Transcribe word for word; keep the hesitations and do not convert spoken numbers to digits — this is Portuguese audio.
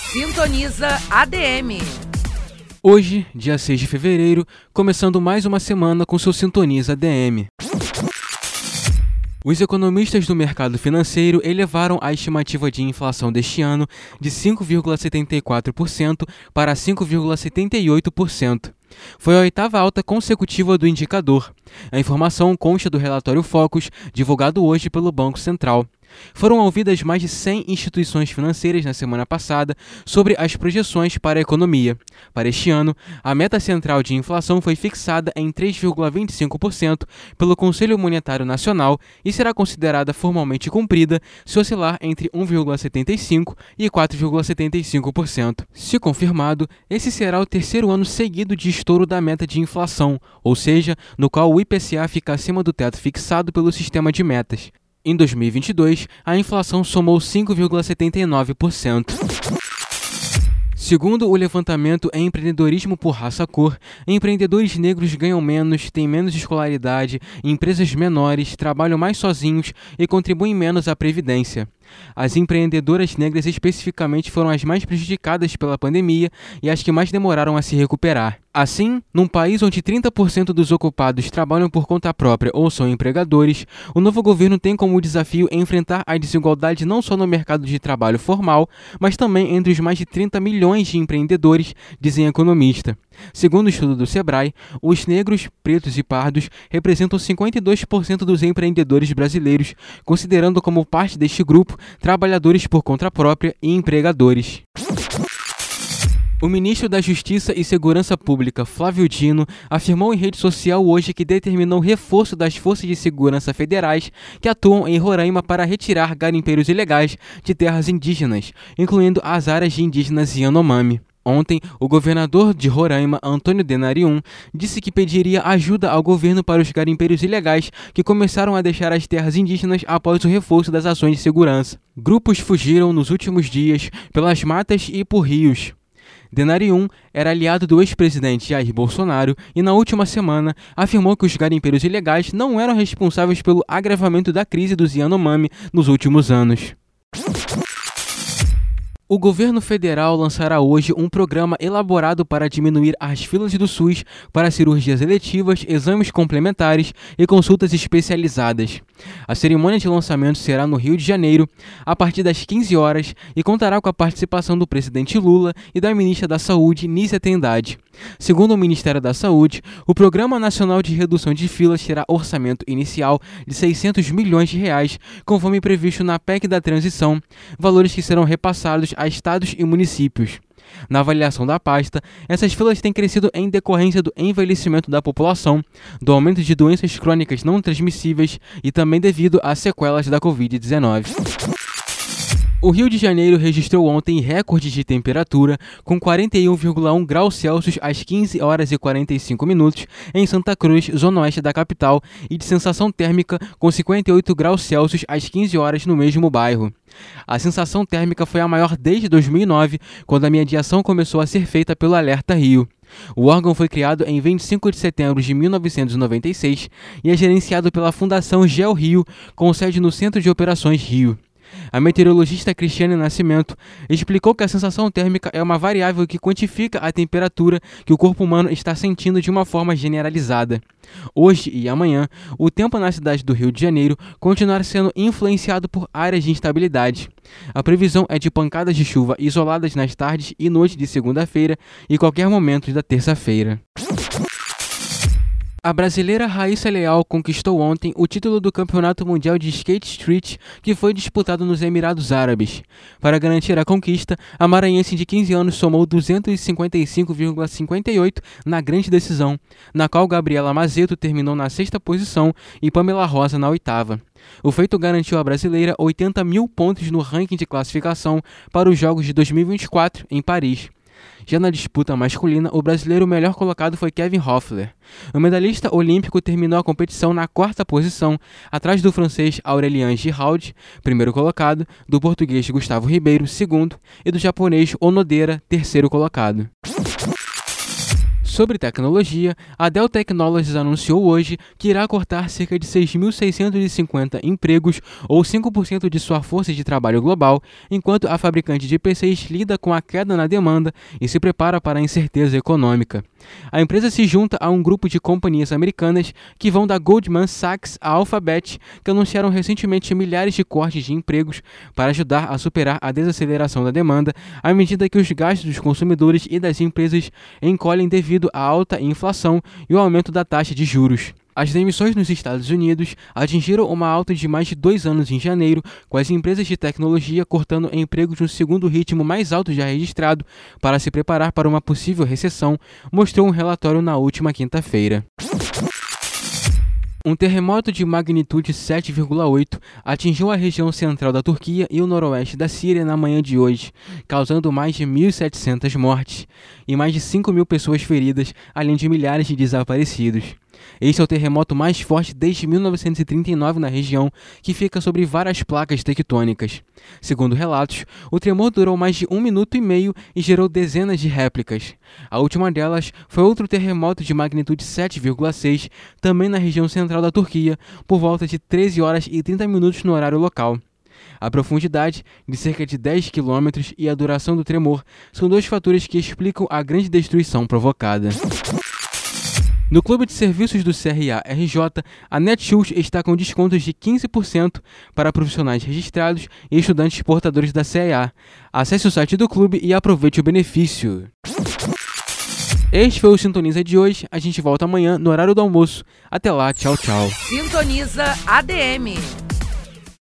Sintoniza A D M. Hoje, dia seis de fevereiro, começando mais uma semana com seu Sintoniza A D M. Os economistas do mercado financeiro elevaram a estimativa de inflação deste ano de cinco vírgula setenta e quatro por cento para cinco vírgula setenta e oito por cento. Foi a oitava alta consecutiva do indicador. A informação consta do relatório Focus, divulgado hoje pelo Banco Central. Foram ouvidas mais de cem instituições financeiras na semana passada sobre as projeções para a economia. Para este ano, a meta central de inflação foi fixada em três vírgula vinte e cinco por cento pelo Conselho Monetário Nacional e será considerada formalmente cumprida se oscilar entre um vírgula setenta e cinco por cento e quatro vírgula setenta e cinco por cento. Se confirmado, esse será o terceiro ano seguido de estouro da meta de inflação, ou seja, no qual o I P C A fica acima do teto fixado pelo sistema de metas. Em dois mil e vinte e dois, a inflação somou cinco vírgula setenta e nove por cento. Segundo o levantamento Empreendedorismo por Raça-Cor, empreendedores negros ganham menos, têm menos escolaridade, empresas menores, trabalham mais sozinhos e contribuem menos à Previdência. As empreendedoras negras especificamente foram as mais prejudicadas pela pandemia e as que mais demoraram a se recuperar. Assim, num país onde trinta por cento dos ocupados trabalham por conta própria ou são empregadores, o novo governo tem como desafio enfrentar a desigualdade não só no mercado de trabalho formal, mas também entre os mais de trinta milhões de empreendedores, dizem economistas. Segundo o estudo do Sebrae, os negros, pretos e pardos representam cinquenta e dois por cento dos empreendedores brasileiros, considerando como parte deste grupo trabalhadores por conta própria e empregadores. O ministro da Justiça e Segurança Pública, Flávio Dino, afirmou em rede social hoje que determinou o reforço das forças de segurança federais que atuam em Roraima para retirar garimpeiros ilegais de terras indígenas, incluindo as áreas de indígenas Yanomami. Ontem, o governador de Roraima, Antônio Denarium, disse que pediria ajuda ao governo para os garimpeiros ilegais que começaram a deixar as terras indígenas após o reforço das ações de segurança. Grupos fugiram nos últimos dias pelas matas e por rios. Denarium era aliado do ex-presidente Jair Bolsonaro e, na última semana, afirmou que os garimpeiros ilegais não eram responsáveis pelo agravamento da crise dos Yanomami nos últimos anos. O governo federal lançará hoje um programa elaborado para diminuir as filas do SUS para cirurgias eletivas, exames complementares e consultas especializadas. A cerimônia de lançamento será no Rio de Janeiro, a partir das quinze horas, e contará com a participação do presidente Lula e da ministra da Saúde, Nízia Trindade. Segundo o Ministério da Saúde, o Programa Nacional de Redução de Filas terá orçamento inicial de seiscentos milhões de reais, conforme previsto na P E C da Transição, valores que serão repassados a estados e municípios. Na avaliação da pasta, essas filas têm crescido em decorrência do envelhecimento da população, do aumento de doenças crônicas não transmissíveis e também devido às sequelas da covid dezenove. O Rio de Janeiro registrou ontem recordes de temperatura, com quarenta e um vírgula um graus Celsius às quinze horas e quarenta e cinco minutos em Santa Cruz, zona oeste da capital, e de sensação térmica com cinquenta e oito graus Celsius às quinze horas no mesmo bairro. A sensação térmica foi a maior desde dois mil e nove, quando a mediação começou a ser feita pelo Alerta Rio. O órgão foi criado em vinte e cinco de setembro de mil novecentos e noventa e seis e é gerenciado pela Fundação GeoRio, com sede no Centro de Operações Rio. A meteorologista Cristiane Nascimento explicou que a sensação térmica é uma variável que quantifica a temperatura que o corpo humano está sentindo de uma forma generalizada. Hoje e amanhã, o tempo na cidade do Rio de Janeiro continuará sendo influenciado por áreas de instabilidade. A previsão é de pancadas de chuva isoladas nas tardes e noites de segunda-feira e qualquer momento da terça-feira. A brasileira Raíssa Leal conquistou ontem o título do Campeonato Mundial de Skate Street, que foi disputado nos Emirados Árabes. Para garantir a conquista, a maranhense de quinze anos somou duzentos e cinquenta e cinco vírgula cinquenta e oito na grande decisão, na qual Gabriela Mazeto terminou na sexta posição e Pamela Rosa na oitava. O feito garantiu à brasileira oitenta mil pontos no ranking de classificação para os Jogos de dois mil e vinte e quatro, em Paris. Já na disputa masculina, o brasileiro melhor colocado foi Kevin Hoffler. O medalhista olímpico terminou a competição na quarta posição, atrás do francês Aurélien Giraud, primeiro colocado, do português Gustavo Ribeiro, segundo, e do japonês Onodera, terceiro colocado. Sobre tecnologia, a Dell Technologies anunciou hoje que irá cortar cerca de seis mil seiscentos e cinquenta empregos, ou cinco por cento de sua força de trabalho global, enquanto a fabricante de P Cs lida com a queda na demanda e se prepara para a incerteza econômica. A empresa se junta a um grupo de companhias americanas que vão da Goldman Sachs à Alphabet, que anunciaram recentemente milhares de cortes de empregos para ajudar a superar a desaceleração da demanda, à medida que os gastos dos consumidores e das empresas encolhem devido à alta inflação e o aumento da taxa de juros. As demissões nos Estados Unidos atingiram uma alta de mais de dois anos em janeiro, com as empresas de tecnologia cortando empregos no segundo ritmo mais alto já registrado para se preparar para uma possível recessão, mostrou um relatório na última quinta-feira. Um terremoto de magnitude sete vírgula oito atingiu a região central da Turquia e o noroeste da Síria na manhã de hoje, causando mais de mil e setecentas mortes e mais de cinco mil pessoas feridas, além de milhares de desaparecidos. Este é o terremoto mais forte desde mil novecentos e trinta e nove na região, que fica sobre várias placas tectônicas. Segundo relatos, o tremor durou mais de um minuto e meio e gerou dezenas de réplicas. A última delas foi outro terremoto de magnitude sete vírgula seis, também na região central da Turquia, por volta de treze horas e trinta minutos no horário local. A profundidade, de cerca de dez quilômetros, e a duração do tremor são dois fatores que explicam a grande destruição provocada. No Clube de Serviços do C R A R J, a Netshoes está com descontos de quinze por cento para profissionais registrados e estudantes portadores da C R A. Acesse o site do clube e aproveite o benefício. Este foi o Sintoniza de hoje. A gente volta amanhã no horário do almoço. Até lá, tchau, tchau. Sintoniza A D M.